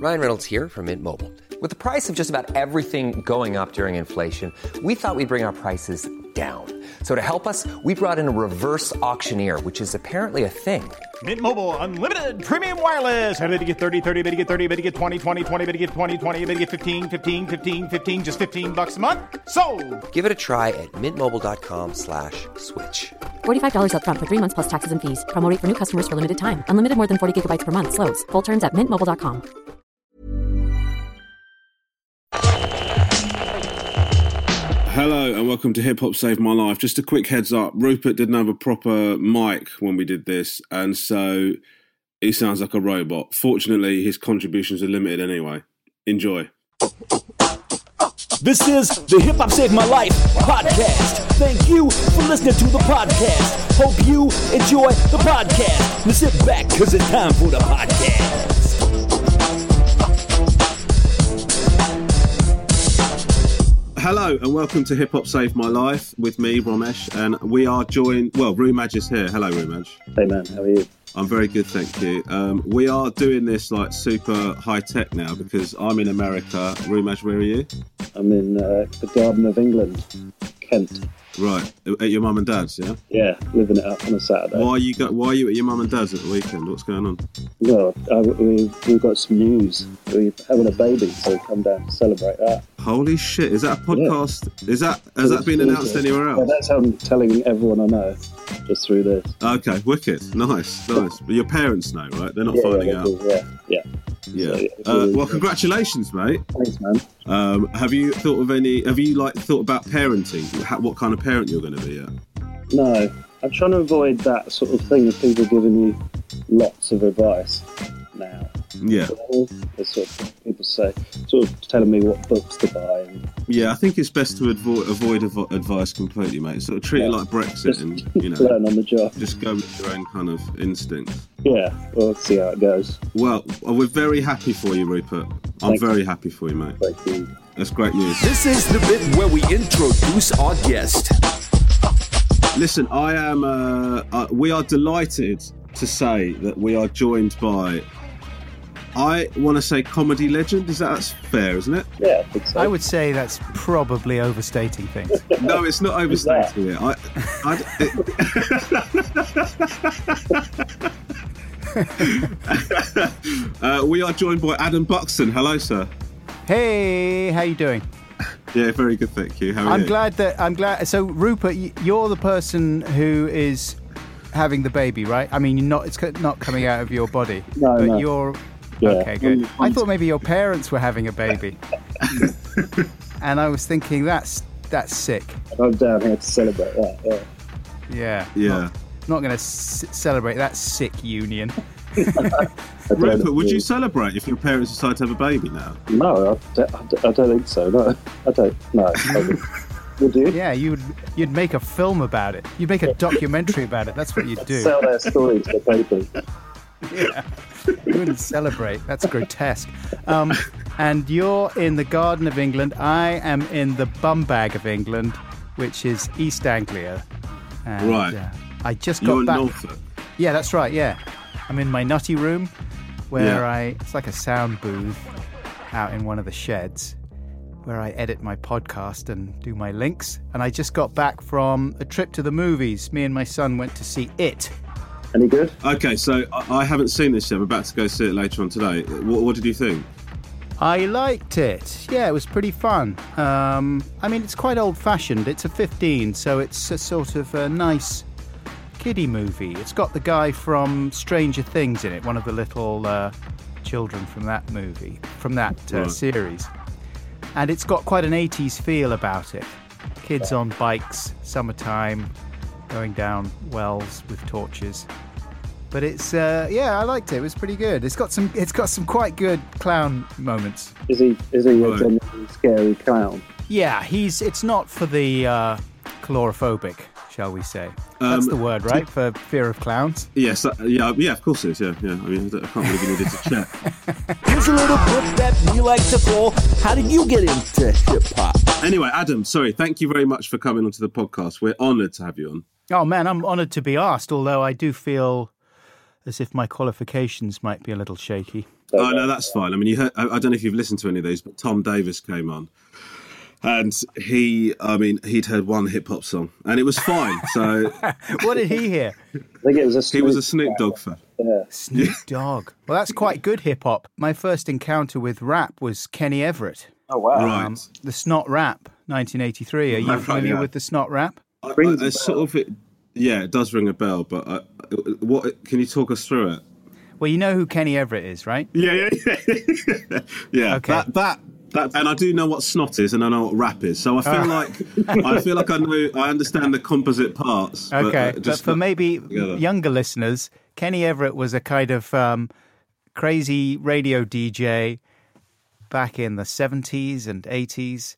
Ryan Reynolds here from Mint Mobile. With the price of just about everything going up during inflation, we thought we'd bring our prices down. So to help us, we brought in a reverse auctioneer, which is apparently a thing. Mint Mobile Unlimited Premium Wireless. How to get 30, 30, bit to get 30, bit to get 20, 20, 20, bit to get 20, 20, bit to get 15, 15, 15, 15, just $15 a month? Sold! Give it a try at mintmobile.com/switch. $45 up front for 3 months plus taxes and fees. Promo rate for new customers for limited time. Unlimited more than 40 gigabytes per month. Slows full terms at mintmobile.com. Hello and welcome to Hip Hop Saved My Life. Just a quick heads up, Rupert didn't have a proper mic when we did this, and so he sounds like a robot. Fortunately, his contributions are limited anyway. Enjoy. This is the Hip Hop Saved My Life podcast. Thank you for listening to the podcast. Hope you enjoy the podcast. Now sit back, because it's time for the podcast. Hello and welcome to Hip Hop Saved My Life with me, Romesh, and we are joined, Rumaj is here. Hello, Rumaj. Hey man, how are you? I'm very good, thank you. We are doing this like super high tech now because I'm in America. Rumaj, where are you? I'm in the Garden of England, Kent. Right, at your mum and dad's, yeah? Yeah, living it up on a Saturday. Why are you at your mum and dad's at the weekend? What's going on? Well, we've got some news. We're having a baby, so come down to celebrate that. Holy shit, is that a podcast? Yeah. Has that been announced anywhere else? Well, that's how I'm telling everyone I know, just through this. Okay, wicked. Nice. But your parents know, right? They're not finding out. Yeah. Well, congratulations, mate. Thanks, man. Have you thought about parenting? What kind of parent you're going to be? No, I'm trying to avoid that sort of thing of people giving you lots of advice now. Yeah. That's sort of people say, sort of telling me what books to buy. Yeah, I think it's best to avoid advice completely, mate. Sort of treat it like Brexit, just and learn on the job. Just go with your own kind of instincts. Yeah, we'll see how it goes. Well, we're very happy for you, Rupert. I'm very happy for you, mate. Thank you. That's great news. This is the bit where we introduce our guest. Listen, we are delighted to say that we are joined by, I want to say, comedy legend. That's fair, isn't it? Yeah, I think so. I would say that's probably overstating things. No, it's not overstating it. We are joined by Adam Buxton. Hello, sir. Hey, how you doing? Yeah, very good, thank you. How are you? I'm glad. So, Rupert, you're the person who is having the baby, right? I mean, it's not coming out of your body. No. You're... Yeah. Okay, good. I thought maybe your parents were having a baby. And I was thinking, that's sick. I'm down here to celebrate that, Yeah. Not going to celebrate that sick union. Rupert, would you celebrate if your parents decide to have a baby now? No, I don't think so. No, I don't. No. Would you? Yeah, you'd make a film about it. You'd make a documentary about it. That's what you'd do. Sell their story to the papers. Yeah. You wouldn't celebrate. That's grotesque. And you're in the Garden of England. I am in the bum bag of England, which is East Anglia. And, right. I just got You're back. in Norfolk. Yeah, that's right. Yeah, I'm in my nutty room, where it's like a sound booth out in one of the sheds, where I edit my podcast and do my links. And I just got back from a trip to the movies. Me and my son went to see It. Any good? Okay, so I haven't seen this yet. I'm about to go see it later on today. What did you think? I liked it. Yeah, it was pretty fun. I mean, it's quite old-fashioned. It's a 15, so it's a sort of a nice kiddie movie. It's got the guy from Stranger Things in it, one of the little children from that movie, from that series. And it's got quite an 80s feel about it. Kids on bikes, summertime, going down wells with torches. But it's I liked it. It was pretty good. It's got some quite good clown moments. Is he a genuinely scary clown? Yeah, it's not for the chlorophobic, shall we say? That's the word, right? For fear of clowns. Yes, yeah, of course it is. Yeah. I mean, I can't believe you needed to check. Here's a little bit that we like to call, how did you get into hip-hop? Anyway, Adam, sorry, thank you very much for coming onto the podcast. We're honoured to have you on. Oh, man, I'm honoured to be asked, although I do feel as if my qualifications might be a little shaky. Oh no, that's fine. I mean, you heard, I don't know if you've listened to any of these, but Tom Davis came on, and he'd heard one hip hop song, and it was fine. So, what did he hear? I think it was a Snoop Dogg fan. Yeah. Snoop Dogg. Well, that's quite good hip hop. My first encounter with rap was Kenny Everett. Oh wow! Right. The Snot Rap, 1983. Are you familiar with the Snot Rap? It's sort of it does ring a bell. But what can you talk us through it? Well, you know who Kenny Everett is, right? Yeah. Okay. That, and I do know what snot is, and I know what rap is. So I feel like I understand the composite parts. Okay, but but for maybe younger listeners, Kenny Everett was a kind of crazy radio DJ back in the 70s and 80s,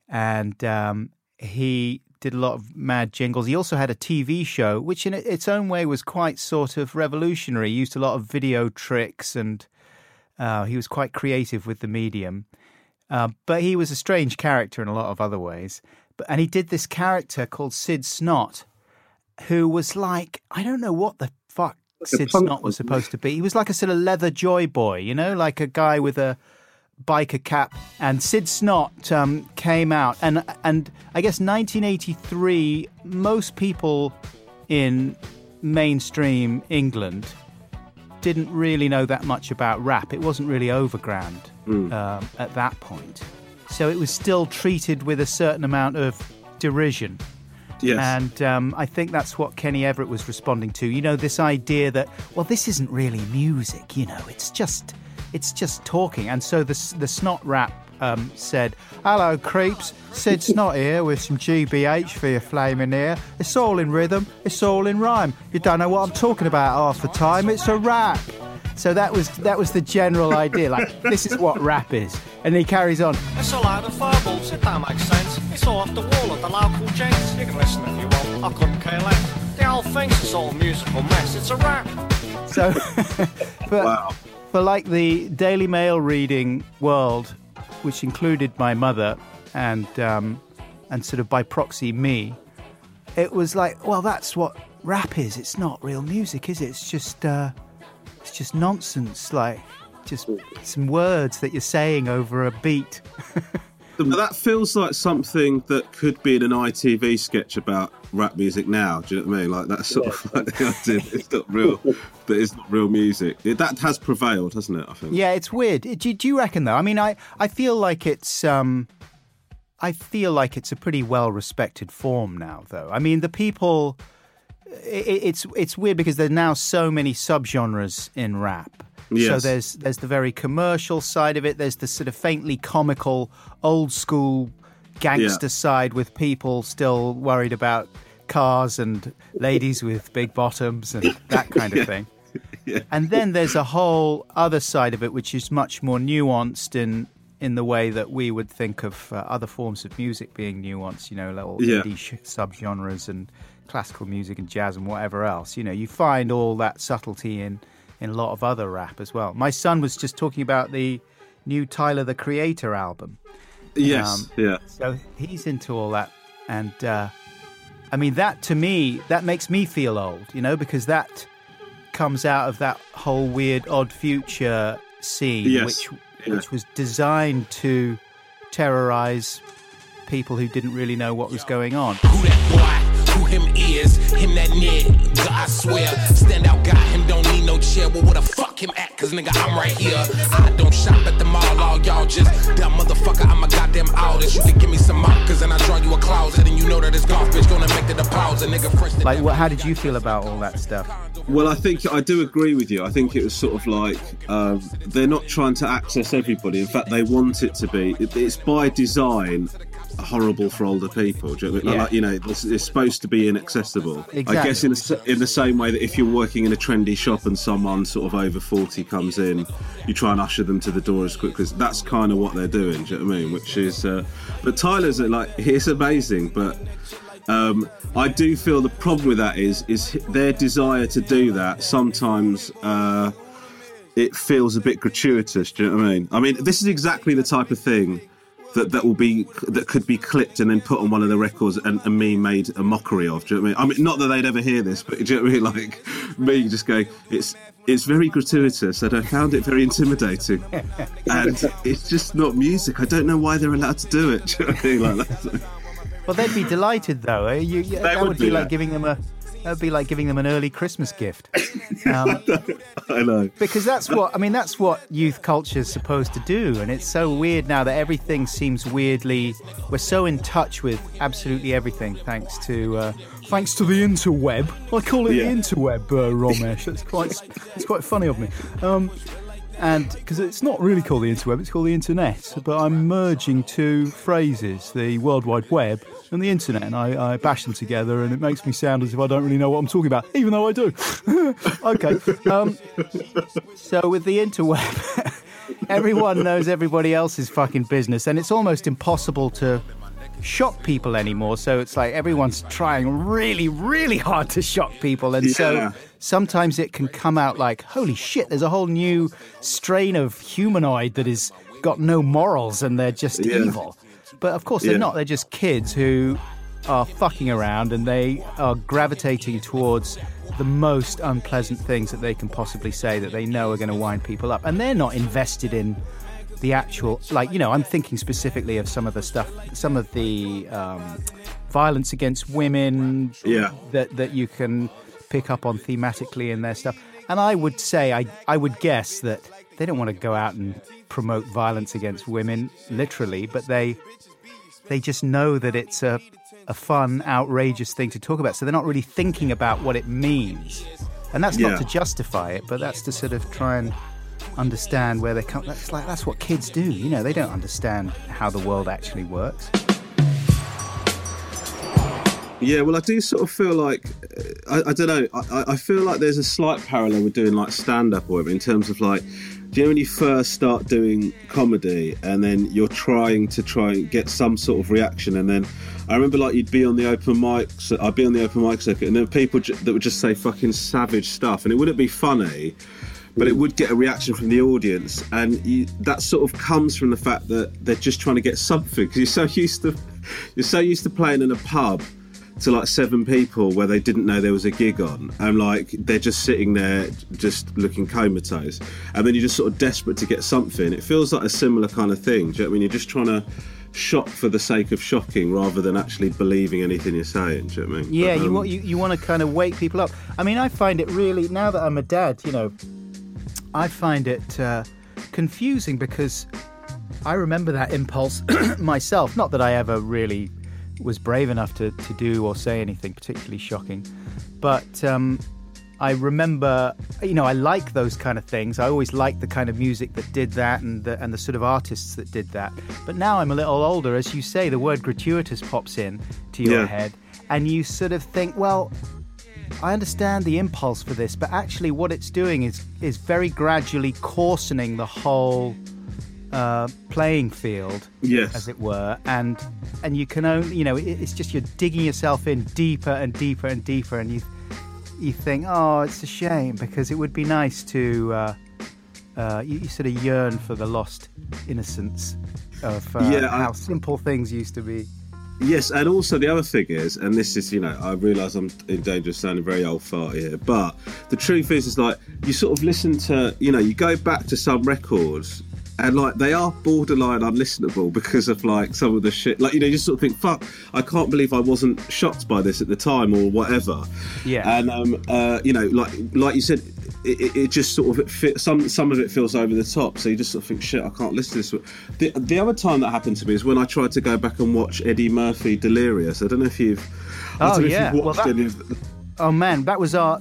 and he did a lot of mad jingles. He also had a TV show, which in its own way was quite sort of revolutionary. He used a lot of video tricks, and he was quite creative with the medium. But he was a strange character in a lot of other ways. And he did this character called Sid Snot, who was like, I don't know what the fuck Sid Snot was supposed to be. He was like a sort of leather joy boy, you know, like a guy with a biker cap. And Sid Snot came out, and I guess 1983, most people in mainstream England didn't really know that much about rap. It wasn't really overground at that point, so it was still treated with a certain amount of derision. Yes. And I think that's what Kenny Everett was responding to. You know, this idea that, well, this isn't really music, you know, it's just talking. And so the Snot Rap said, "Hello, creeps. Sid Snot here with some GBH for your flaming ear. It's all in rhythm. It's all in rhyme. You don't know what I'm talking about half the time. It's a rap." So that was the general idea. Like, this is what rap is. And he carries on. It's a load of verbals, it don't make sense. It's all off the wall of the local gents. You can listen if you want, I couldn't care less. The whole thing's just all a musical mess. It's a rap. So, Wow. For like the Daily Mail reading world, which included my mother and sort of by proxy me, it was like, well, that's what rap is. It's not real music, is it? It's just nonsense, like just some words that you're saying over a beat. That feels like something that could be in an ITV sketch about rap music now. Do you know what I mean? Like that's sort of like the idea that it's not real, that it's not real music. That has prevailed, hasn't it? I think. Yeah, it's weird. Do you reckon though? I mean, I feel like it's a pretty well respected form now, though. I mean, the people. It's weird because there are now so many subgenres in rap. Yes. So there's the very commercial side of it. There's the sort of faintly comical, old school gangster side with people still worried about cars and ladies with big bottoms and that kind of thing. Yeah. And then there's a whole other side of it which is much more nuanced in the way that we would think of other forms of music being nuanced. You know, little indie subgenres and classical music and jazz and whatever else. You know, you find all that subtlety in a lot of other rap as well. My son was just talking about the new Tyler, the Creator album. Yes, So he's into all that. And, I mean, that to me, that makes me feel old, you know, because that comes out of that whole weird Odd Future scene, which was designed to terrorize people who didn't really know what was going on. Who that boy? Who him is? Him that nigga, I swear. Stand out guy, him don't need no chair. Well, where the fuck him at? Cause nigga, I'm right here. I don't shop at the mall, all y'all just that motherfucker, I'm a goddamn artist. You can give me some markers and I draw you a closet. And you know that this golf bitch gonna make the deposit. Nigga fresh. Like, how did you feel about all that stuff? Well, I think I do agree with you. I think it was sort of like they're not trying to access everybody. In fact, they want it to be. It's by design horrible for older people. Do you know what I mean? Like, you know, it's supposed to be inaccessible. Exactly. I guess in the same way that if you're working in a trendy shop and someone sort of over 40 comes in, you try and usher them to the door as quickly as that's kind of what they're doing. Do you know what I mean? Which is, but Tyler's like, he's amazing, but. I do feel the problem with that is their desire to do that. Sometimes it feels a bit gratuitous. Do you know what I mean? I mean, this is exactly the type of thing that could be clipped and then put on one of the records and me made a mockery of. Do you know what I mean? I mean, not that they'd ever hear this, but do you know what I mean? Like me just going, it's very gratuitous, and I found it very intimidating. And it's just not music. I don't know why they're allowed to do it. Do you know what I mean? Like that. Well, they'd be delighted, though. That would be like giving them an early Christmas gift. I know. Because that's what youth culture is supposed to do, and it's so weird now that everything seems weirdly. We're so in touch with absolutely everything, thanks to the interweb. I call it the interweb, Romesh. It's quite funny of me. And because it's not really called the interweb, it's called the internet. But I'm merging two phrases, the World Wide Web and the internet, and I bash them together, and it makes me sound as if I don't really know what I'm talking about, even though I do. Okay. So with the interweb, everyone knows everybody else's fucking business, and it's almost impossible to shock people anymore. So it's like everyone's trying really, really hard to shock people, and so sometimes it can come out like, holy shit, there's a whole new strain of humanoid that has got no morals and they're just evil. But of course they're not. They're just kids who are fucking around, and they are gravitating towards the most unpleasant things that they can possibly say that they know are going to wind people up. And they're not invested in the actual, like, you know, I'm thinking specifically of some of the stuff, some of the violence against women that you can pick up on thematically in their stuff. And I would say, I would guess that they don't want to go out and promote violence against women, literally, but they just know that it's a fun, outrageous thing to talk about. So they're not really thinking about what it means. And that's not to justify it, but that's to sort of try and understand where they come. That's what kids do, you know. They don't understand how the world actually works. Yeah, well, I do sort of feel like I don't know. I feel like there's a slight parallel with doing like stand-up or whatever, in terms of like, do you know when you first start doing comedy and then you're trying and get some sort of reaction, and then I remember like you'd be on the open mics, I'd be on the open mic circuit, and there were people that would just say fucking savage stuff, and it wouldn't be funny, but it would get a reaction from the audience, and that sort of comes from the fact that they're just trying to get something, because you're so used to playing in a pub to like 7 people where they didn't know there was a gig on, and like they're just sitting there just looking comatose, and then you're just sort of desperate to get something. It feels like a similar kind of thing. Do you know what I mean? You're just trying to shock for the sake of shocking rather than actually believing anything you're saying. Do you know what I mean? Yeah, you want to kind of wake people up. I mean, I find it really, now that I'm a dad, you know, I find it confusing, because I remember that impulse myself. Not that I ever really was brave enough to do or say anything particularly shocking, but I remember, you know, I like those kind of things. I always liked the kind of music that did that, and the sort of artists that did that. But now I'm a little older, as you say, the word gratuitous pops in to your head, and you sort of think, well, I understand the impulse for this, but actually what it's doing is very gradually coarsening the whole playing field, as it were, and you can only, you know, it's just you're digging yourself in deeper and deeper and deeper, and you think, oh, it's a shame, because it would be nice to you sort of yearn for the lost innocence of how simple things used to be. Yes, and also the other thing is, and this is, you know, I realise I'm in danger of sounding very old farty here, but the truth is like, you sort of listen to, you know, you go back to some records, and like they are borderline unlistenable because of like some of the shit, like, you know, you just sort of think, fuck, I can't believe I wasn't shocked by this at the time or whatever. And you know, like you said, it just sort of some of it feels over the top, so you just sort of think, shit, I can't listen to this. The other time that happened to me is when I tried to go back and watch Eddie Murphy Delirious. I don't know if you've watched any of the... Oh man, that was that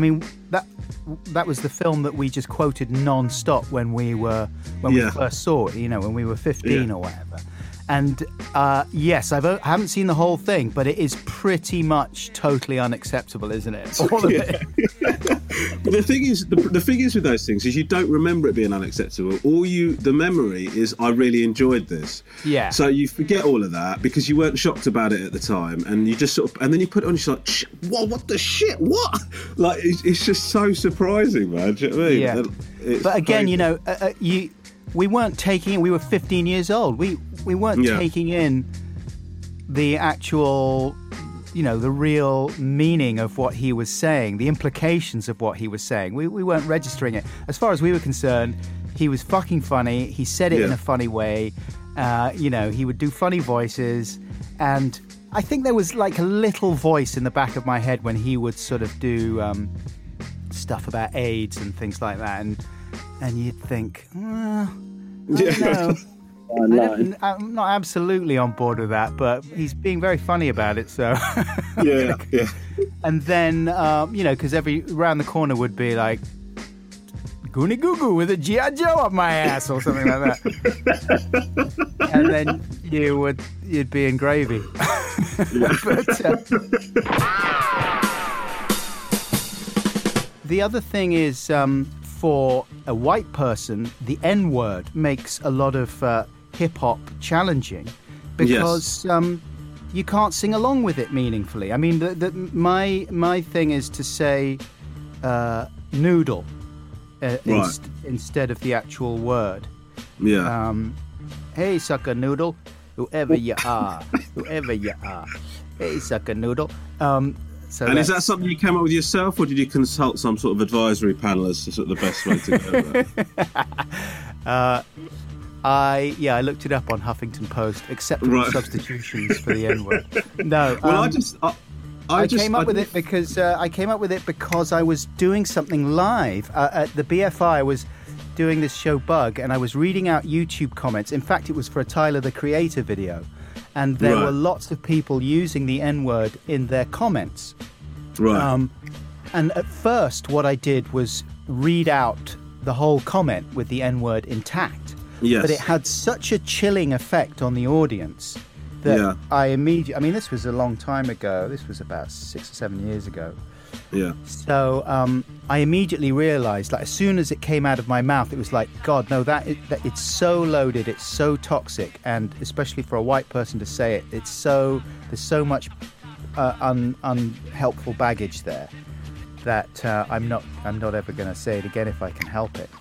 was the film that we just quoted non-stop when we first saw it, you know, when we were 15 or whatever. And yes, I haven't seen the whole thing, but it is pretty much totally unacceptable, isn't it? All of it. But the thing is with those things is you don't remember it being unacceptable. The memory is, I really enjoyed this. Yeah. So you forget all of that because you weren't shocked about it at the time, and you just sort of, and then you put it on, you're like, what the shit? What? Like it's just so surprising, man. Do you know what I mean? Yeah. But again, crazy. You know, we weren't taking it. We were 15 years old. We taking in the actual, the real meaning of what he was saying, the implications of what he was saying. We weren't registering it. As far as we were concerned, he was fucking funny. He said it in a funny way. He would do funny voices. And I think there was like a little voice in the back of my head when he would sort of do stuff about AIDS and things like that. And you'd think, I don't know. I'm not absolutely on board with that, but he's being very funny about it. So yeah. And then because around the corner would be like Goonie Goo Goo with a G.I. Joe up my ass or something like that, and then you'd be in gravy. But, the other thing is, for a white person, the N-word makes a lot of hip-hop challenging because you can't sing along with it meaningfully. I mean, my thing is to say noodle instead of the actual word. Yeah. Hey, sucker noodle, whoever you are. Hey, sucker noodle. Is that something you came up with yourself, or did you consult some sort of advisory panel as to sort of the best way to go about it? I looked it up on Huffington Post. Acceptable substitutions for the N-word. No. Well, I came up with it because I was doing something live at the BFI. I was doing this show Bug, and I was reading out YouTube comments. In fact, it was for a Tyler the Creator video. And there were lots of people using the N-word in their comments. Right. And at first, what I did was read out the whole comment with the N-word intact. Yes. But it had such a chilling effect on the audience that I immediately... I mean, this was a long time ago. This was about 6 or 7 years ago. Yeah. So I immediately realized, like, as soon as it came out of my mouth, it was like, God, no, that it's so loaded, it's so toxic, and especially for a white person to say it, there's so much unhelpful baggage there that I'm not ever going to say it again if I can help it.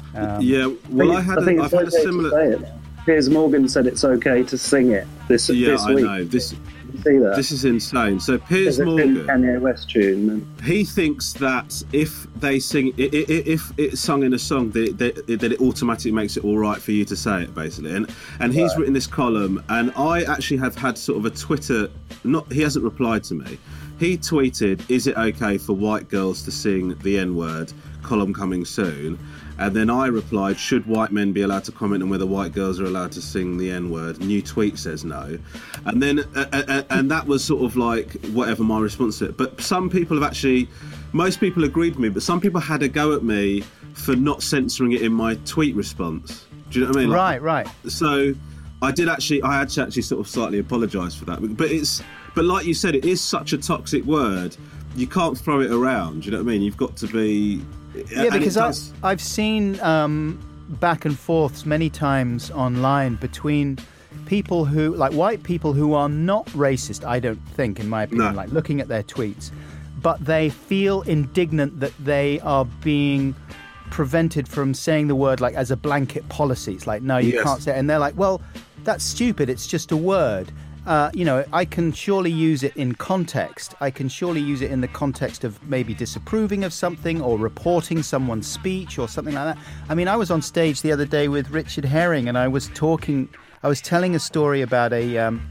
I've had a similar. Piers Morgan said it's okay to sing it this week. I know this. See that? This is insane. So Piers Morgan, Kanye West tune. He thinks that if they sing, if it's sung in a song, that it automatically makes it all right for you to say it, basically. And he's written this column, and I actually have had sort of a Twitter. He hasn't replied to me. He tweeted, "Is it okay for white girls to sing the N-word?" Column coming soon. And then I replied, should white men be allowed to comment on whether white girls are allowed to sing the N-word? New tweet says no. And then, and that was sort of like whatever my response to it. But some people have actually, most people agreed with me, but some people had a go at me for not censoring it in my tweet response. Do you know what I mean? Right. So I had to actually sort of slightly apologise for that. But like you said, it is such a toxic word. You can't throw it around. Do you know what I mean? You've got to be... Yeah, because I've seen back and forths many times online between people who, like white people who are not racist, I don't think, in my opinion, like looking at their tweets, but they feel indignant that they are being prevented from saying the word like as a blanket policy. It's like, no, you can't say it. And they're like, well, that's stupid. It's just a word. I can surely use it in context. I can surely use it in the context of maybe disapproving of something or reporting someone's speech or something like that. I mean, I was on stage the other day with Richard Herring, and I was telling a story about I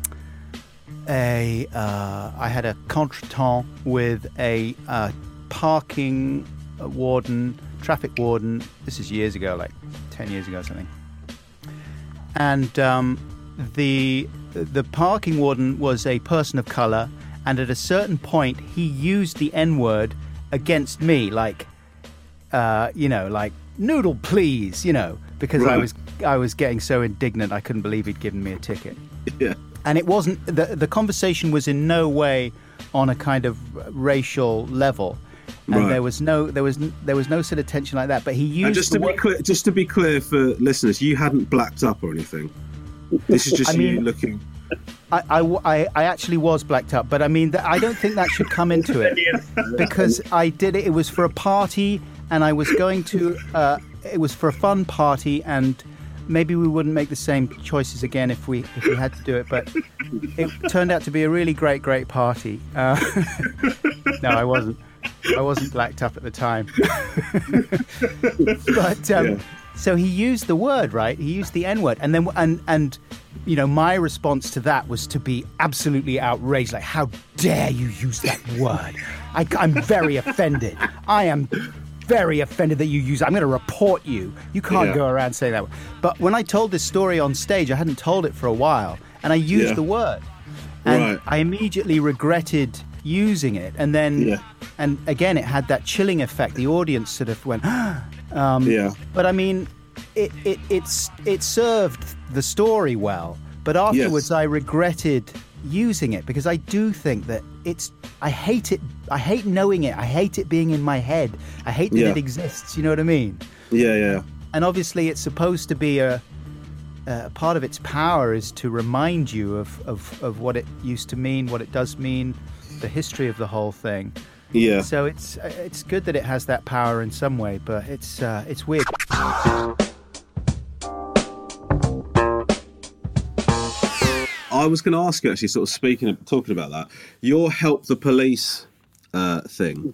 had a contretemps with a parking warden, traffic warden. This is years ago, like 10 years ago or something. And the parking warden was a person of colour, and at a certain point he used the N-word against me, like noodle please, because I was getting so indignant I couldn't believe he'd given me a ticket. Yeah. And it wasn't the conversation was in no way on a kind of racial level. And there was no sort of tension like that, but he used. And just to be clear for listeners, you hadn't blacked up or anything. This is just you looking. I actually was blacked up, but I mean, I don't think that should come into it because I did it. It was for a party, and I was going to. It was for a fun party, and maybe we wouldn't make the same choices again if we had to do it, but it turned out to be a really great party. No, I wasn't blacked up at the time. But so he used the word, right? He used the N-word, and then and my response to that was to be absolutely outraged, like, how dare you use that word? I'm very offended. I am very offended that you use it. I'm going to report you. You can't go around saying that. But when I told this story on stage, I hadn't told it for a while, and I used the word. And I immediately regretted using it. And then, and again, it had that chilling effect. The audience sort of went, But I mean, it served the story well. But afterwards, I regretted using it because I do think that I hate it. I hate knowing it. I hate it being in my head. I hate that it exists. You know what I mean? Yeah. And obviously, it's supposed to be a part of its power is to remind you of what it used to mean, what it does mean, the history of the whole thing. Yeah. So it's good that it has that power in some way, but it's weird. I was going to ask you, actually, sort of talking about that, your Help the Police thing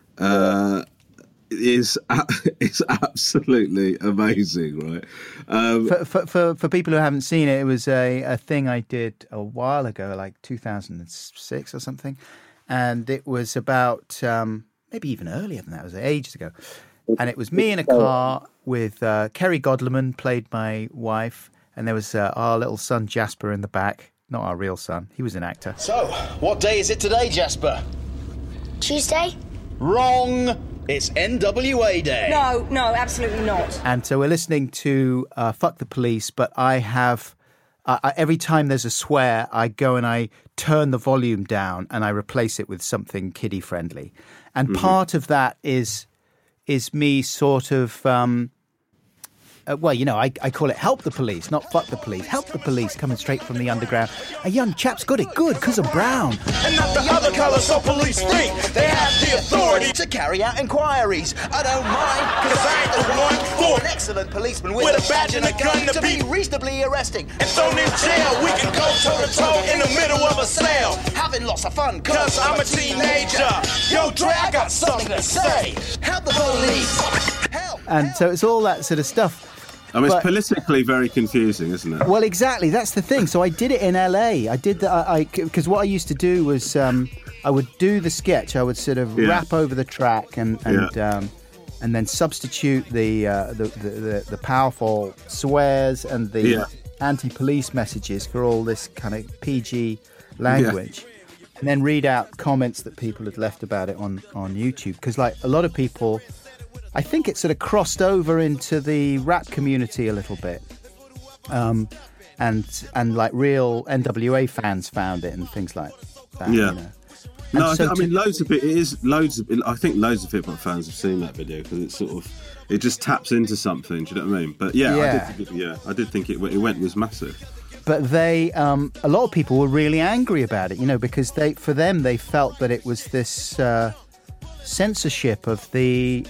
is absolutely amazing, right? For people who haven't seen it, it was a thing I did a while ago, like 2006 or something, and it was about maybe even earlier than that. It was ages ago, and it was me in a car with Kerry Godleman, played my wife. And there was our little son, Jasper, in the back. Not our real son. He was an actor. So, what day is it today, Jasper? Tuesday? Wrong! It's NWA Day. No, absolutely not. And so we're listening to Fuck the Police, but I have... every time there's a swear, I go and I turn the volume down and I replace it with something kiddie-friendly. And part of that is me sort of... I call it Help the Police, not Fuck the Police. Help the Police, coming straight from the underground. A young chap's got it good because I'm brown. And not the other colours of police think they have the authority to carry out inquiries. I don't mind, because I ain't the one for an excellent policeman with a badge and a gun to be reasonably arresting. And thrown in jail, we can go toe-to-toe in the middle of a sale. Having lots of fun, because I'm a teenager. Yo, Dre, I got something to say. Help the police. Help. And so it's all that sort of stuff. I mean, it's politically very confusing, isn't it? Well, exactly. That's the thing. So I did it in LA. I did that because what I used to do was I would do the sketch. I would sort of rap over the track and then substitute the powerful swears and the anti-police messages for all this kind of PG language, and then read out comments that people had left about it on YouTube. Because like a lot of people. I think it sort of crossed over into the rap community a little bit, and like real NWA fans found it and things like that. Yeah. No, so I mean, loads of it is loads of. I think loads of hip hop fans have seen that video because it's sort of it just taps into something. Do you know what I mean? But I did think it was massive. But they, a lot of people were really angry about it, because for them they felt that it was this. Censorship of the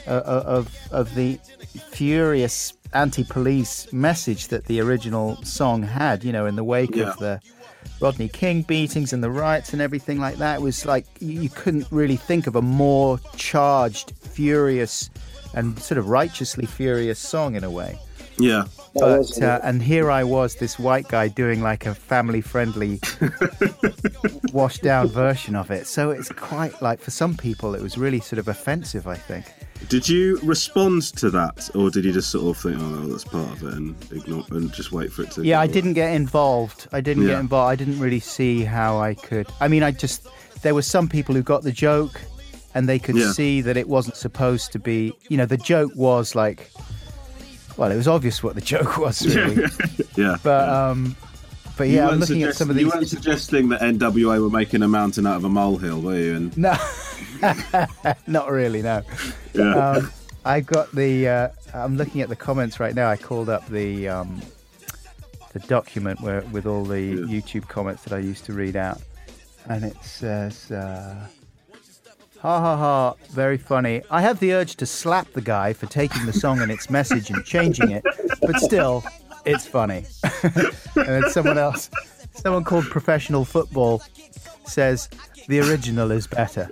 furious anti-police message that the original song had, in the wake of the Rodney King beatings and the riots and everything like that. It was like you couldn't really think of a more charged, furious, and sort of righteously furious song in a way. Yeah. But and here I was, this white guy doing like a family-friendly, washed-down version of it. So it's quite like, for some people, it was really sort of offensive, I think. Did you respond to that, or did you just sort of think, oh, no, that's part of it, and ignore and just wait for it to? Yeah, I didn't get involved. I didn't really see how I could. I mean, there were some people who got the joke, and they could see that it wasn't supposed to be. The joke was like. Well, it was obvious what the joke was, really. But I'm looking at some of these. You weren't suggesting that NWA were making a mountain out of a molehill, were you? No, not really. No. Yeah. I got the. I'm looking at the comments right now. I called up the document with all the YouTube comments that I used to read out, and it says. Ha ha ha, very funny. I have the urge to slap the guy for taking the song and its message and changing it, but still, It's funny. And then someone called Professional Football says, the original is better.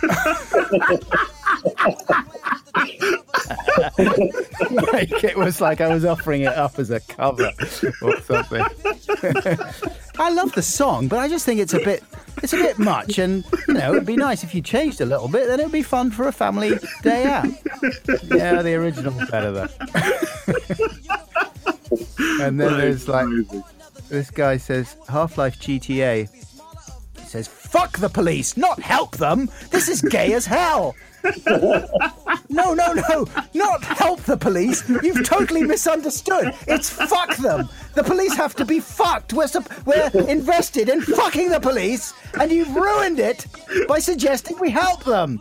Like it was like I was offering it up as a cover or something. I love the song, but I just think it's a bit much, and it'd be nice if you changed a little bit, then it'd be fun for a family day out. Yeah, the original's better though. And then there's like this guy says Half-Life GTA. He says, "Fuck the police, not help them. This is gay as hell." No, not help the police. You've totally misunderstood. It's fuck them. The police have to be fucked. We're invested in fucking the police, and you've ruined it by suggesting we help them.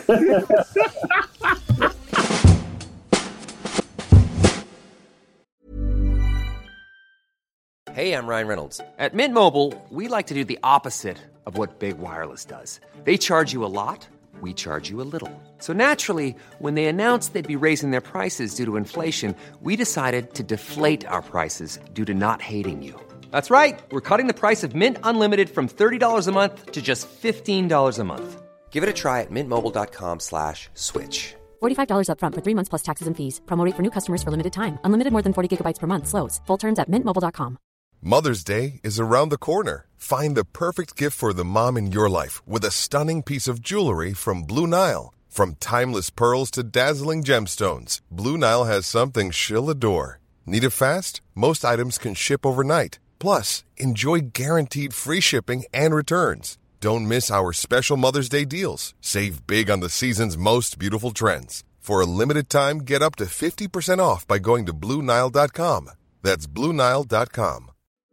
Hey, I'm Ryan Reynolds. At Mint Mobile, we like to do the opposite of what Big Wireless does. They charge you a lot. We charge you a little. So naturally, when they announced they'd be raising their prices due to inflation, we decided to deflate our prices due to not hating you. That's right. We're cutting the price of Mint Unlimited from $30 a month to just $15 a month. Give it a try at mintmobile.com/switch. $45 up front for 3 months plus taxes and fees. Promo rate for new customers for limited time. Unlimited more than 40 gigabytes per month. Slows full terms at mintmobile.com. Mother's Day is around the corner. Find the perfect gift for the mom in your life with a stunning piece of jewelry from Blue Nile. From timeless pearls to dazzling gemstones, Blue Nile has something she'll adore. Need it fast? Most items can ship overnight. Plus, enjoy guaranteed free shipping and returns. Don't miss our special Mother's Day deals. Save big on the season's most beautiful trends. For a limited time, get up to 50% off by going to BlueNile.com. That's BlueNile.com.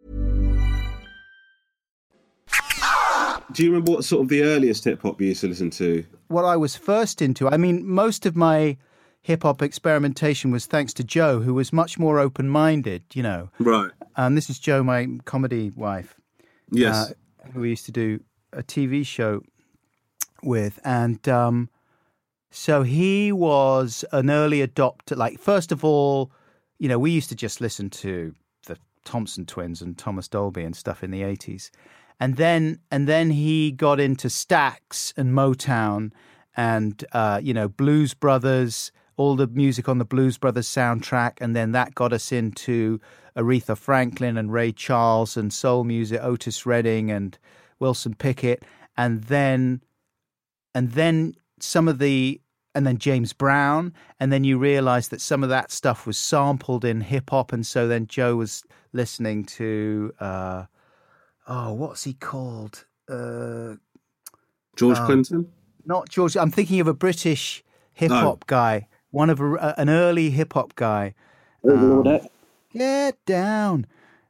Do you remember what sort of the earliest hip-hop you used to listen to? What I was first into, I mean, most of my hip-hop experimentation was thanks to Joe, who was much more open-minded, Right. And this is Joe, my comedy wife. Yes. Who we used to do a TV show with. And so he was an early adopter. Like, first of all, we used to just listen to the Thompson Twins and Thomas Dolby and stuff in the 80s. And then he got into Stax and Motown and, Blues Brothers, all the music on the Blues Brothers soundtrack. And then that got us into Aretha Franklin and Ray Charles and soul music, Otis Redding and Wilson Pickett. And then James Brown. And then you realize that some of that stuff was sampled in hip hop. And so then Joe was listening to, what's he called? George Clinton? Not George. I'm thinking of a British hip-hop guy. One of an early hip-hop guy. Get down.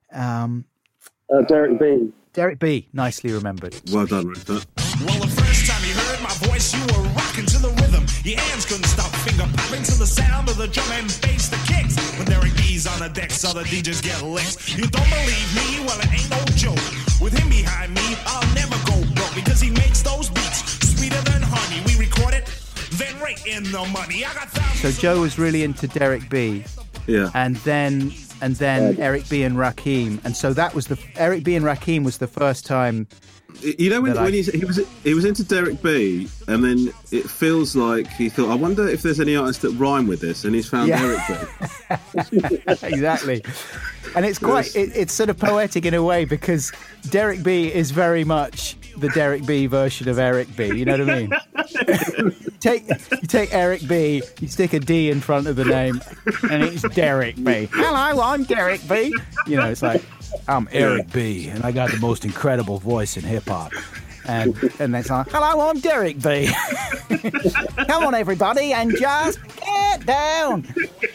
Derek B. Derek B. Nicely remembered. Well done, Rupert. Well, the first time you heard my voice, you were rocking to the rhythm. Your hands couldn't stop finger popping to the sound of the drum and bass, the kicks. When Derek B's on the decks, other DJs get licked. You don't believe me? Well, it ain't no joke. With him behind me, I'll never go broke because he makes those beats sweeter than honey. We record it, then rake in the money. I got thousands. So Joe was really into Derek B. Yeah. And then Eric B and Rakim, and so that was Eric B and Rakim was the first time. When he was into Derek B, and then it feels like he thought, I wonder if there's any artists that rhyme with this, and he's found Eric B. Exactly. And it's it's sort of poetic in a way because Derek B is very much the Derek B version of Eric B. You know what I mean? You take Eric B, you stick a D in front of the name, and it's Derek B. Hello, I'm Derek B. It's like, I'm Eric B, and I got the most incredible voice in hip-hop. And they say, hello, I'm Derek B. Come on, everybody, and just get down.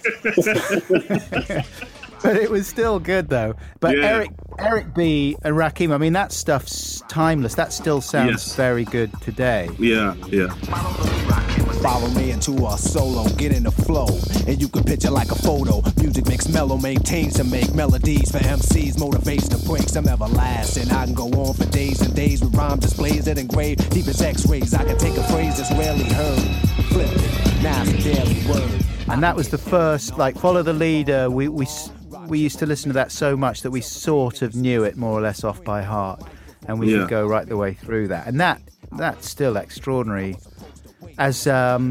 But it was still good, though. But yeah. Eric B and Rakim, I mean, that stuff's timeless. That still sounds very good today. Yeah. Follow me into a solo, get in the flow, and you can picture like a photo. Music makes mellow, maintains to make melodies for MCs, motivates to break some everlasting. I can go on for days and days with rhyme displays that engrave deep as X-rays. I can take a phrase that's rarely heard, flip it, now it's a daily word. And that was the first, like, Follow the Leader. we used to listen to that so much that we sort of knew it more or less off by heart, and we could go right the way through that. And that's still extraordinary. As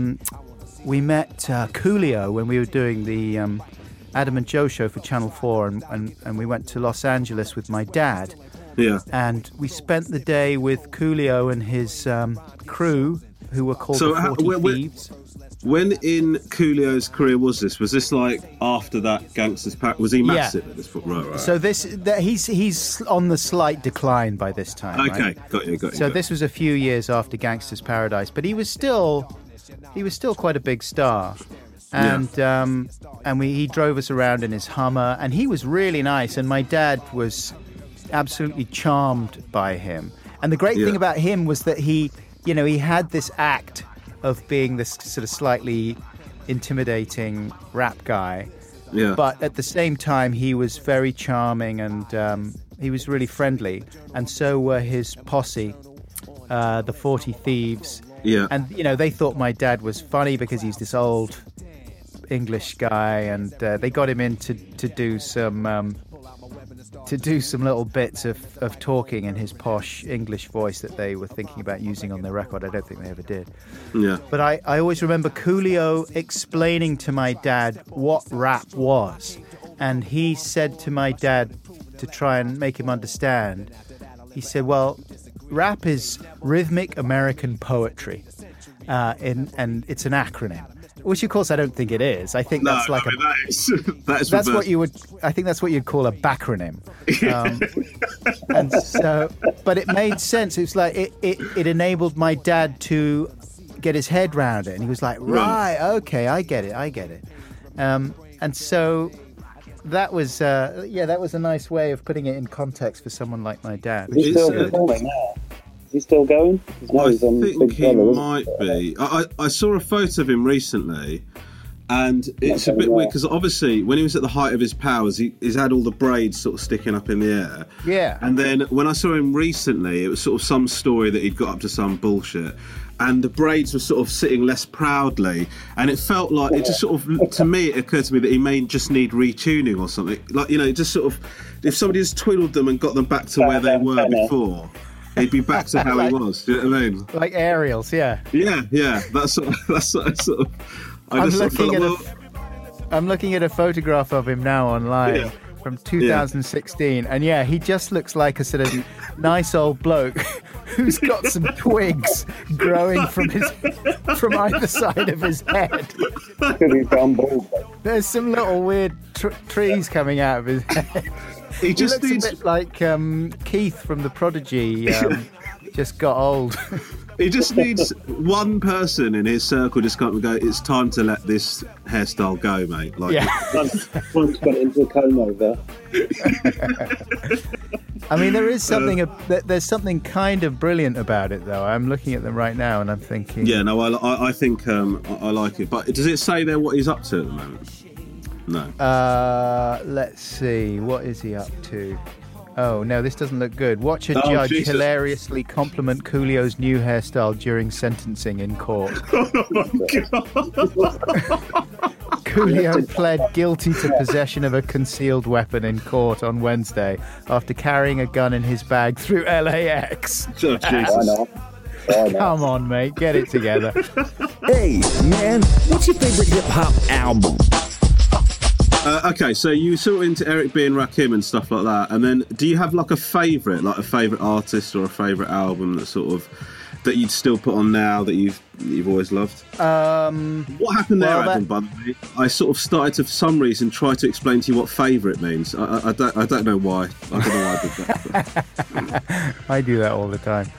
we met Coolio when we were doing the Adam and Joe show for Channel 4, and we went to Los Angeles with my dad. Yeah. And we spent the day with Coolio and his crew, who were called the 40 Thieves. When in Coolio's career was this? Was this like after that Gangster's Paradise? Was he massive at this point? Right. So he's on the slight decline by this time. Okay, right? got you. So this was a few years after Gangster's Paradise, but he was still quite a big star. And he drove us around in his Hummer, and he was really nice. And my dad was absolutely charmed by him. And the great thing about him was that he had this act of being this sort of slightly intimidating rap guy. Yeah. But at the same time, he was very charming, and he was really friendly. And so were his posse, the 40 Thieves. Yeah. And, they thought my dad was funny because he's this old English guy, and they got him in to do some little bits of talking in his posh English voice that they were thinking about using on their record. I don't think they ever did. Yeah. But I always remember Coolio explaining to my dad what rap was. And he said to my dad, to try and make him understand, he said, well, rap is rhythmic American poetry. And it's an acronym. Which, of course, I don't think it is. I think that's like that's what you would. I think that's what you'd call a backronym. And so, but it made sense. It was like it enabled my dad to get his head round it, and he was like, right, okay, I get it. And so that was that was a nice way of putting it in context for someone like my dad. He's still performing now. Is he still going? I think he might be. I saw a photo of him recently, and it's a bit weird because obviously when he was at the height of his powers, he's had all the braids sort of sticking up in the air. Yeah. And then when I saw him recently, it was sort of some story that he'd got up to some bullshit, and the braids were sort of sitting less proudly, and it felt like it just sort of, to me, it occurred to me that he may just need retuning or something. Like, just sort of, if somebody just twiddled them and got them back to where they were before, he'd be back to how he was. Do you know what I mean? Like Aerials, yeah. Yeah. That's sort of. I'm looking at a photograph of him now online from 2016, and he just looks like a sort of nice old bloke who's got some twigs growing from either side of his head. There's some little weird trees coming out of his head. He just looks needs a bit like Keith from The Prodigy. Just got old. He just needs one person in his circle just come and go, it's time to let this hairstyle go, mate. Like, Once got into a comb over. I mean, there is something. There's something kind of brilliant about it, though. I'm looking at them right now, and I'm thinking. Yeah, no, I think I like it. But does it say there what he's up to at the moment? No. Let's see. What is he up to? Oh, no, this doesn't look good. Watch a judge hilariously compliment Coolio's new hairstyle during sentencing in court. Oh, my God. Coolio pled guilty to possession of a concealed weapon in court on Wednesday after carrying a gun in his bag through LAX. Oh, Jesus. Come on, mate. Get it together. Hey, man, what's your favorite hip-hop album? Okay, so you sort of into Eric B and Rakim and stuff like that, and then do you have like a favourite artist or a favourite album that you'd still put on now that you've always loved? What happened there, Adam? By the way, I sort of started to, for some reason, try to explain to you what favourite means. I don't know why. I don't know why I did that. I do that all the time.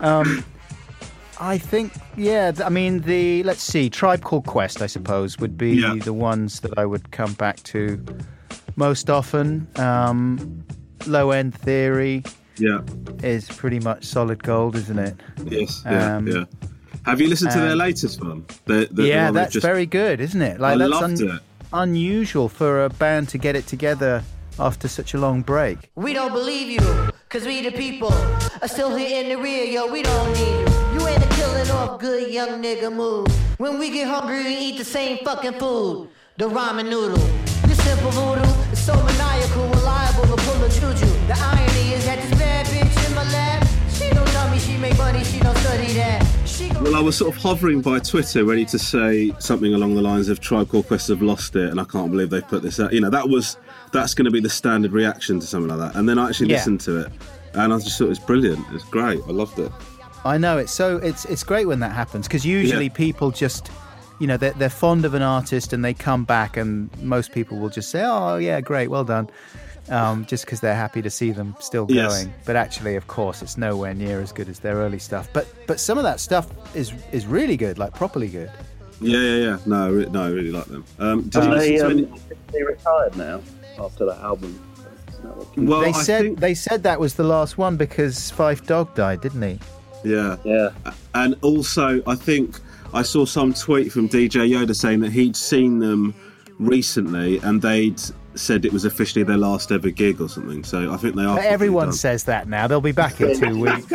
I think, let's see, Tribe Called Quest, I suppose, would be the ones that I would come back to most often. Low End Theory is pretty much solid gold, isn't it? Yes, yeah. Have you listened to their latest one? That's very good, isn't it? Like, I loved it. Unusual for a band to get it together after such a long break. We don't believe you, cause we the people are still here in the rear, yo, we don't need you. You ain't a killing off good young nigga move. When we get hungry, we eat the same fucking food, the ramen noodle. You simple voodoo. It's so maniacal, reliable to pull a juju. The irony is that this bad bitch in my lap, she don't tell me she make money, she don't study that. Well, I was sort of hovering by Twitter, ready to say something along the lines of Tribe Called Quest have lost it, and I can't believe they put this out. You know, that's going to be the standard reaction to something like that. And then I actually listened to it, and I just thought it was brilliant. It's great. I loved it. I know, it's great when that happens, because usually people just, you know, they're fond of an artist and they come back, and most people will just say, oh yeah, great, well done, just because they're happy to see them still going. Yes. But actually, of course, it's nowhere near as good as their early stuff. But some of that stuff is really good, like properly good. Yeah. No, I really like them. They retired now after that album. Well, they said that was the last one because Phife Dawg died, didn't he? Yeah. And also, I think I saw some tweet from DJ Yoda saying that he'd seen them recently and they'd said it was officially their last ever gig or something. So I think they are. But everyone says that now. They'll be back in 2 weeks.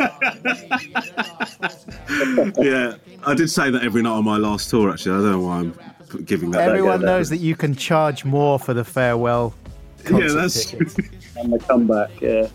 Yeah, I did say that every night on my last tour, actually. I don't know why I'm giving that. Everyone knows that you can charge more for the farewell concert tickets. And the comeback, yeah.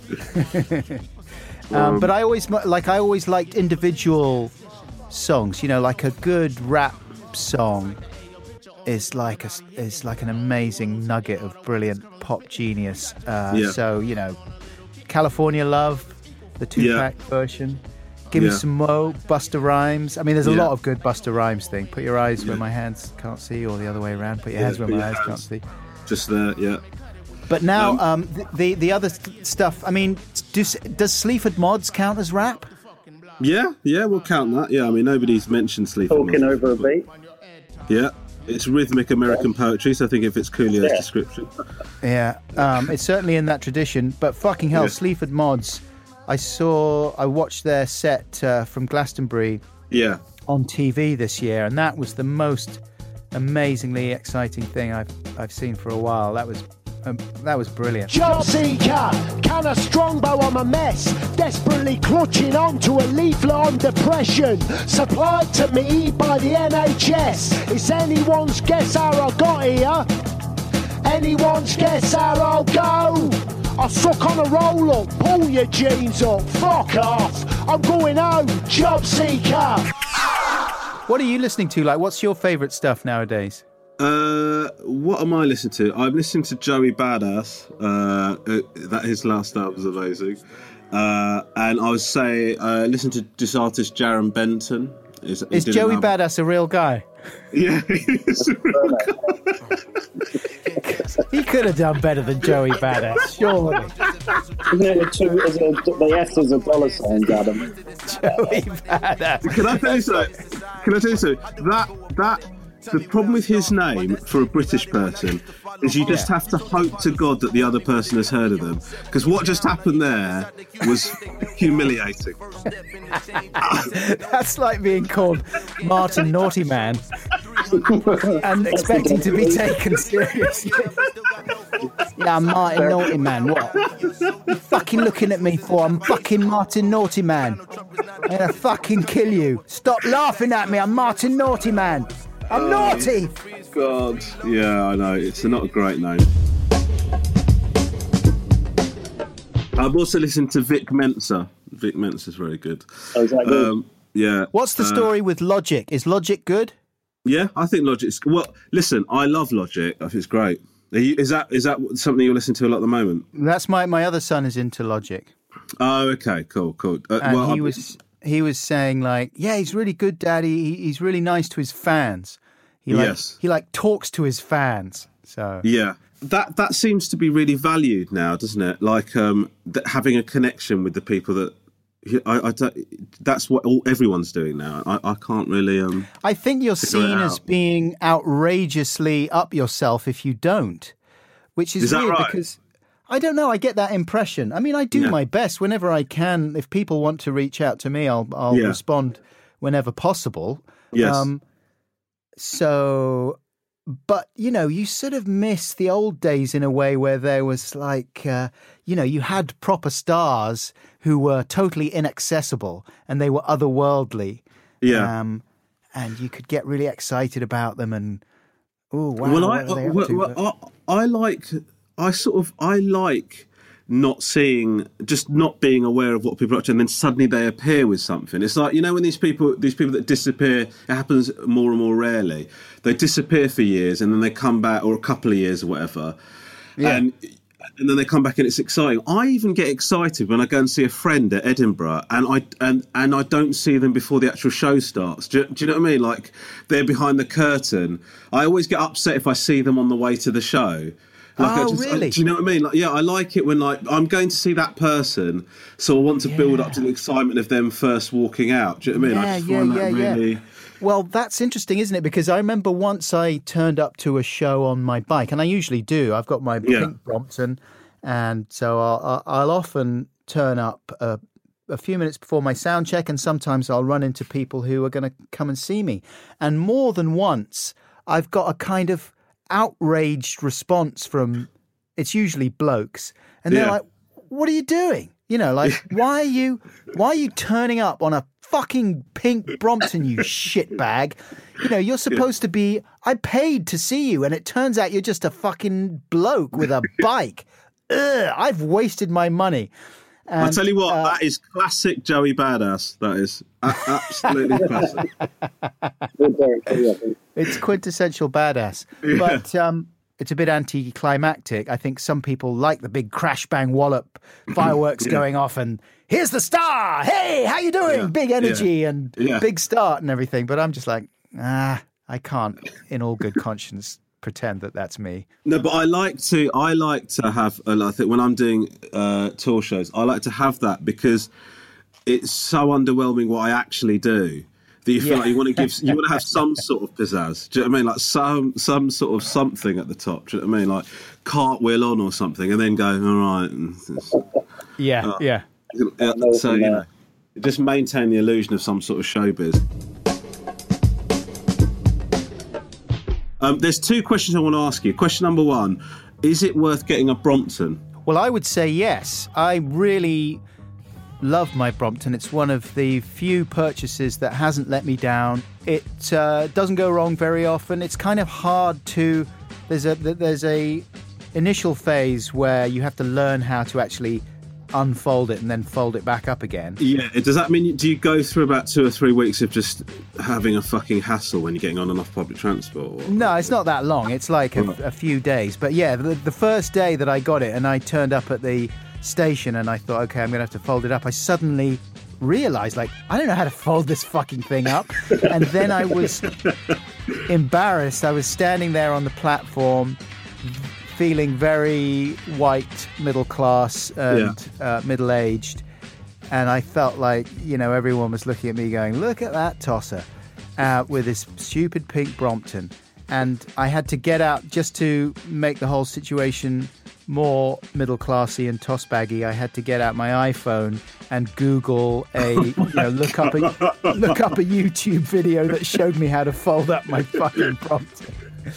But I always liked individual songs. You know, like a good rap song is like an amazing nugget of brilliant pop genius. So, you know, California Love, the 2-track version. Give Me Some Mo, Busta Rhymes. I mean, there's a lot of good Busta Rhymes thing. Put your eyes where my hands can't see, or the other way around. Put your hands where my eyes can't see. Just there, yeah. But now, the other stuff, I mean, does Sleaford Mods count as rap? Yeah, we'll count that. Yeah, I mean, nobody's mentioned Sleaford Mods. Talking over a beat. Yeah, it's rhythmic American poetry, so I think if it's Coolio's description. Yeah, it's certainly in that tradition. But fucking hell, Sleaford Mods, I watched their set from Glastonbury on TV this year, and that was the most amazingly exciting thing I've seen for a while. That was brilliant. Job seeker, can a strongbow on a mess, desperately clutching on to a leaflet on depression, supplied to me by the NHS. It's anyone's guess how I got here, anyone's guess how I'll go. I suck on a roll up, pull your jeans up, fuck off, I'm going home, job seeker. What are you listening to? Like, what's your favourite stuff nowadays? What am I listening to? I'm listening to Joey Badass. That his last album was amazing. And I would say listen to this artist Jaron Benton. Is Joey Badass a real guy? Yeah, he is a real guy. He could have done better than Joey Badass, surely. The S is a dollar sign, Adam. Joey Badass. Can I tell you something? That the problem with his name for a British person is you just have to hope to God that the other person has heard of them, because what just happened there was humiliating. That's like being called Martin Naughty Man and expecting to be taken seriously. Yeah, I'm Martin Naughty Man. What? You fucking looking at me for? I'm fucking Martin Naughty Man. I'm gonna fucking kill you. Stop laughing at me. I'm Martin Naughty Man. I'm naughty! God. Yeah, I know. It's not a great name. I've also listened to Vic Mensa. Vic Mensa's very good. Oh, is that good? Yeah. What's the story with Logic? Is Logic good? Yeah, I think Logic's... Well, listen, I love Logic. I think it's great. Is that something you're listening to a lot at the moment? That's my other son is into Logic. Oh, okay. Cool. And he was saying, like, yeah, he's really good, Daddy. He's really nice to his fans. He talks to his fans. So yeah, that seems to be really valued now, doesn't it? Like having a connection with the people that that's what everyone's doing now. I can't really. I think you're seen as being outrageously up yourself if you don't, which is weird right? Because. I don't know. I get that impression. I mean, I do my best whenever I can. If people want to reach out to me, I'll respond whenever possible. Yes. But, you know, you sort of miss the old days in a way where there was like, you had proper stars who were totally inaccessible and they were otherworldly. Yeah. And you could get really excited about them and Oh wow! I like not being aware of what people are up to, and then suddenly they appear with something. It's like, when these people that disappear, it happens more and more rarely. They disappear for years and then they come back, or a couple of years or whatever. Yeah. And then they come back and it's exciting. I even get excited when I go and see a friend at Edinburgh and I don't see them before the actual show starts. Do you know what I mean? Like, they're behind the curtain. I always get upset if I see them on the way to the show. Like, really? Do you know what I mean? Like, yeah, I like it when, like, I'm going to see that person, so I want to build up to the excitement of them first walking out. Do you know what I mean? I just find that really... Well, that's interesting, isn't it? Because I remember once I turned up to a show on my bike, and I usually do. I've got my pink Brompton, and so I'll often turn up a few minutes before my sound check, and sometimes I'll run into people who are going to come and see me. And more than once, I've got a kind of outraged response from, it's usually blokes, and they're like, "What are you doing? Like, why are you turning up on a fucking pink Brompton, you shitbag? You're supposed to be, I paid to see you, and it turns out you're just a fucking bloke with a bike. Ugh, I've wasted my money." And, I'll tell you what, that is classic Joey Badass. That is absolutely classic. It's quintessential badass. But it's a bit anticlimactic. I think some people like the big crash bang wallop fireworks going off and here's the star. Hey, how you doing? Big energy and big start and everything. But I'm just like, I can't, in all good conscience, pretend that that's me. No, but I like to have, I think when I'm doing tour shows, I like to have that because it's so underwhelming what I actually do. That you feel like you want to have some sort of pizzazz. Do you know what I mean? Like some sort of something at the top. Do you know what I mean? Like cartwheel on or something, and then go, all right. So just maintain the illusion of some sort of showbiz. There's two questions I want to ask you. Question number one: is it worth getting a Brompton? Well, I would say yes. I really love my Brompton. It's one of the few purchases that hasn't let me down. It doesn't go wrong very often. It's kind of hard to... There's a initial phase where you have to learn how to actually unfold it and then fold it back up again. Yeah. Does that mean, do you go through about 2 or 3 weeks of just having a fucking hassle when you're getting on and off public transport? Or... No, it's not that long. It's like a few days. But yeah, the first day that I got it and I turned up at the station and I thought, okay, I'm going to have to fold it up, I suddenly realised, like, I don't know how to fold this fucking thing up. And then I was embarrassed. I was standing there on the platform feeling very white, middle class and middle-aged. And I felt like, everyone was looking at me going, look at that tosser with this stupid pink Brompton. And I had to get out just to make the whole situation more middle-classy and toss-baggy. I had to get out my iPhone and Google look up a YouTube video that showed me how to fold up my fucking Brompton.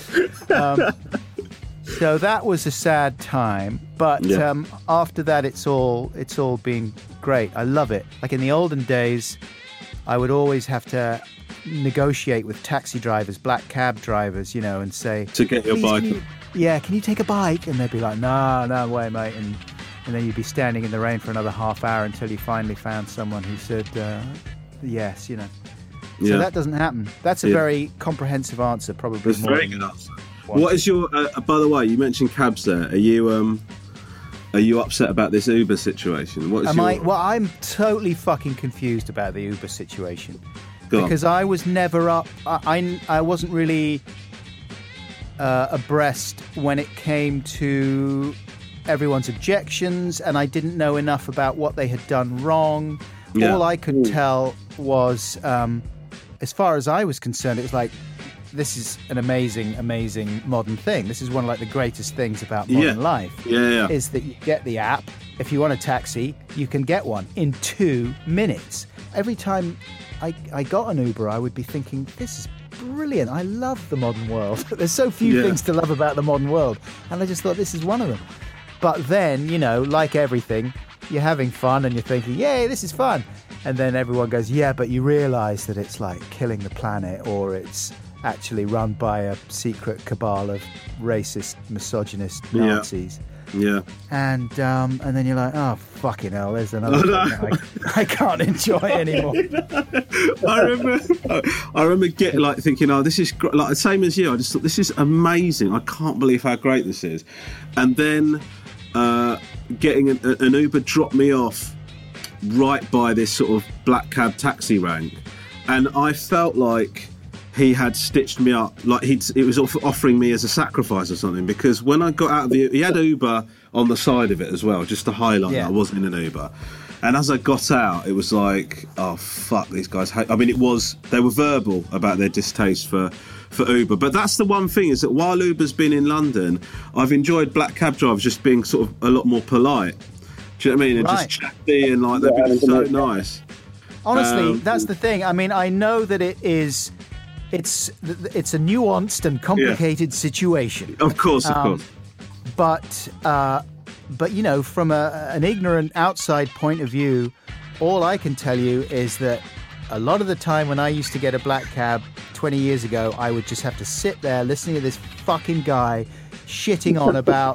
So that was a sad time, but after that, it's all been great. I love it. Like in the olden days, I would always have to negotiate with taxi drivers, black cab drivers, and say, to get your bike. Can you take a bike? And they'd be like, no way, mate. And then you'd be standing in the rain for another half hour until you finally found someone who said yes. So that doesn't happen. That's a very comprehensive answer, probably. It's a very good answer. What is your? By the way, you mentioned cabs there. Are you upset about this Uber situation? What is Well, I'm totally fucking confused about the Uber situation because I was never up. I wasn't really abreast when it came to everyone's objections, and I didn't know enough about what they had done wrong. Yeah. All I could tell was, as far as I was concerned, it was like, this is an amazing, amazing modern thing. This is one of like the greatest things about modern life. Is that you get the app. If you want a taxi, you can get one in 2 minutes. Every time I got an Uber, I would be thinking, this is brilliant. I love the modern world. There's so few things to love about the modern world. And I just thought this is one of them. But then, like everything, you're having fun and you're thinking, yay, this is fun. And then everyone goes, yeah, but you realise that it's like killing the planet, or it's actually run by a secret cabal of racist, misogynist Nazis. Yeah. And then you're like, oh, fucking hell, there's another thing that I can't enjoy anymore. I remember getting like thinking, oh, this is like the same as you. I just thought, this is amazing. I can't believe how great this is. And then getting an Uber dropped me off right by this sort of black cab taxi rank. And I felt like he had stitched me up, like it was offering me as a sacrifice or something, because when I got out of he had Uber on the side of it as well, just to highlight that I wasn't in an Uber. And as I got out, it was like, oh, fuck, these guys hate... I mean, they were verbal about their distaste for Uber. But that's the one thing, is that while Uber's been in London, I've enjoyed black cab drivers just being sort of a lot more polite. Do you know what I mean? And just chatty and like, they've been so nice. Honestly, that's the thing. I mean, I know that it's a nuanced and complicated situation. Of course. But you know, from an ignorant outside point of view, all I can tell you is that a lot of the time when I used to get a black cab 20 years ago, I would just have to sit there listening to this fucking guy shitting on about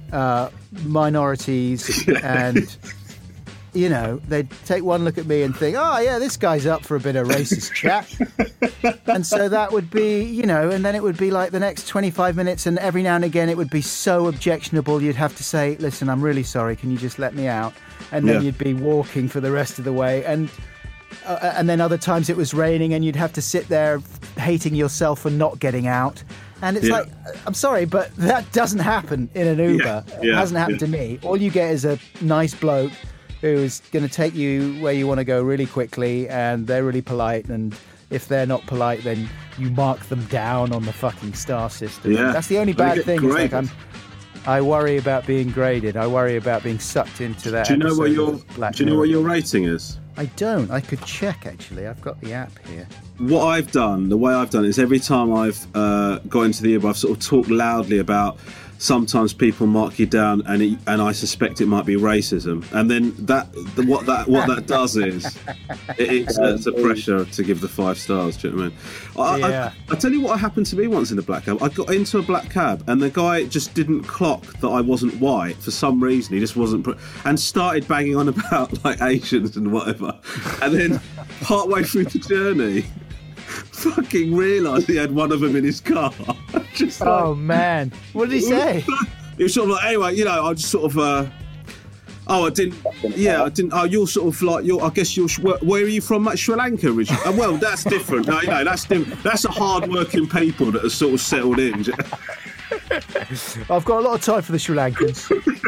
minorities and... You know, they'd take one look at me and think, oh, yeah, this guy's up for a bit of racist chat. And so that would be, you know, and then it would be like the next 25 minutes, and every now and again it would be so objectionable you'd have to say, listen, I'm really sorry, can you just let me out? And then you'd be walking for the rest of the way. And then other times it was raining and you'd have to sit there hating yourself for not getting out. And it's like, I'm sorry, but that doesn't happen in an Uber. It hasn't happened to me. All you get is a nice bloke who is going to take you where you want to go really quickly, and they're really polite, and if they're not polite, then you mark them down on the fucking star system. That's the only bad thing. It's like I worry about being graded. I worry about being sucked into that. Do you know what your rating is? I don't. I could check, actually. I've got the app here. What I've done, the way I've done it, is every time I've got into the Uber, I've sort of talked loudly about sometimes people mark you down, and I suspect it might be racism. And then what that does is it exerts the pressure to give the 5 stars. Do you know what I mean? I tell you what happened to me once in a black cab. I got into a black cab, and the guy just didn't clock that I wasn't white for some reason. He just wasn't, and started banging on about like Asians and whatever. And then partway through the journey, fucking realised he had one of them in his car. Just like, oh man, what did he say? It was sort of like, anyway, you know, I just sort of I didn't. Oh, you're sort of like, I guess you're. Where are you from? Like Sri Lanka originally? Well, that's different. No, that's different. That's a hard-working people that are sort of settled in. I've got a lot of time for the Sri Lankans.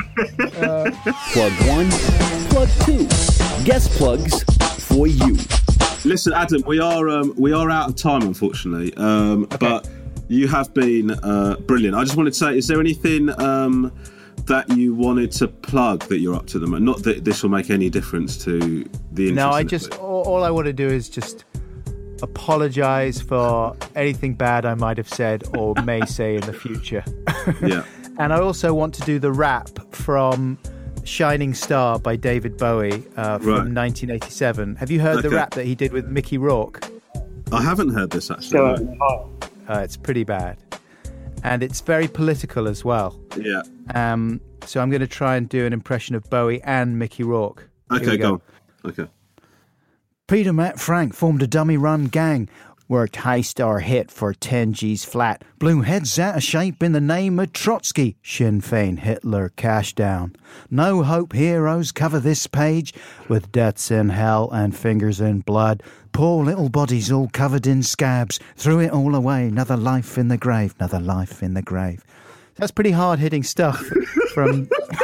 Plug 1, plug 2. Guest plugs for you. Listen, Adam, we are out of time, unfortunately. But you have been brilliant. I just wanted to say, is there anything that you wanted to plug that you're up to them? Not that this will make any difference to the interest. No, all I want to do is just apologise for anything bad I might have said or may say in the future. Yeah. And I also want to do the rap from Shining Star by David Bowie from 1987. Have you heard the rap that he did with Mickey Rourke? I haven't heard this, actually. It's pretty bad. And it's very political as well. Yeah. So I'm going to try and do an impression of Bowie and Mickey Rourke. Okay, go on. Okay. Peter, Matt, Frank formed a dummy run gang. Worked heist or hit for 10 G's flat. Blew heads out of shape in the name of Trotsky. Sinn Féin, Hitler, cash down. No hope heroes cover this page with deaths in hell and fingers in blood. Poor little bodies all covered in scabs. Threw it all away. Another life in the grave. Another life in the grave. That's pretty hard-hitting stuff from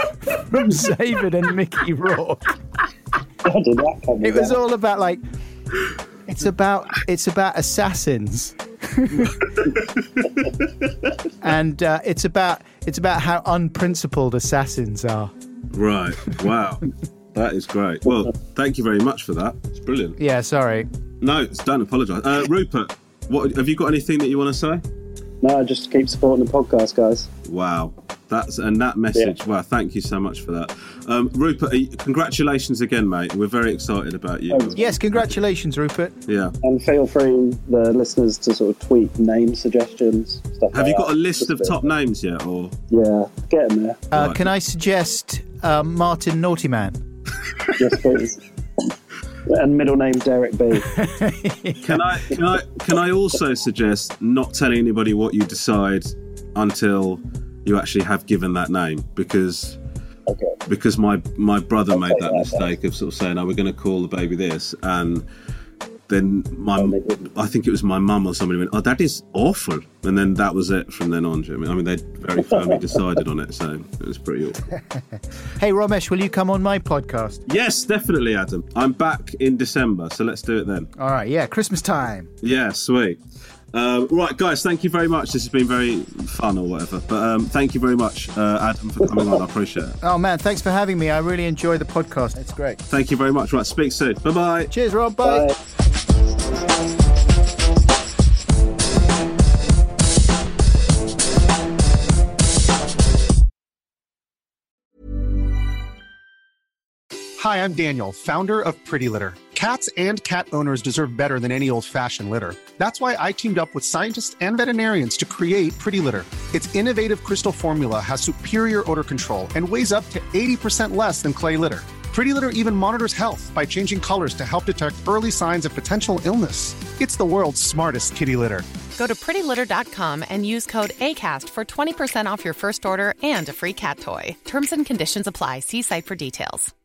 David and Mickey Rourke. It was all about like... It's about assassins, and it's about how unprincipled assassins are. Right. Wow. That is great. Well, thank you very much for that. It's brilliant. Yeah. Sorry. No, don't apologise. Rupert, what have you got? Anything that you want to say? No, just keep supporting the podcast, guys. Wow. That message. Yeah. Wow, thank you so much for that, Rupert. Congratulations again, mate. We're very excited about you. Yes, congratulations, Rupert. Yeah, and feel free, the listeners, to sort of tweet name suggestions. Stuff. Have you got a list of top names yet, or? Yeah, get them there. Right. Can I suggest Martin Naughtyman? Yes, please. And middle name Derek B. Can I also suggest not telling anybody what you decide until you actually have given that name, because my brother made that mistake of sort of saying, "Oh, we're going to call the baby this," and then I think it was my mum or somebody went, "Oh, that is awful," and then that was it from then on. Do you know what I mean, they very firmly decided on it, so it was pretty awful. Hey, Romesh, will you come on my podcast? Yes, definitely, Adam. I'm back in December, so let's do it then. All right, yeah, Christmas time. Yeah, sweet. Right, guys, thank you very much. This has been very fun or whatever. But thank you very much, Adam, for coming on. I appreciate it. Oh, man, thanks for having me. I really enjoy the podcast. It's great. Thank you very much. Right, speak soon. Bye-bye. Cheers, Rob. Bye. Hi, I'm Daniel, founder of Pretty Litter. Cats and cat owners deserve better than any old-fashioned litter. That's why I teamed up with scientists and veterinarians to create Pretty Litter. Its innovative crystal formula has superior odor control and weighs up to 80% less than clay litter. Pretty Litter even monitors health by changing colors to help detect early signs of potential illness. It's the world's smartest kitty litter. Go to prettylitter.com and use code ACAST for 20% off your first order and a free cat toy. Terms and conditions apply. See site for details.